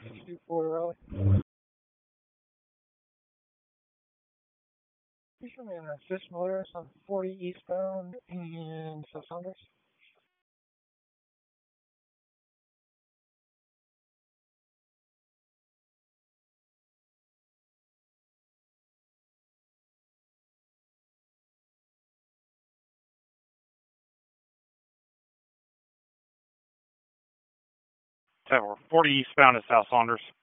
2-4 Raleigh. Usually in assist motors on 40 eastbound and South Saunders. Tower 40 eastbound to South Saunders.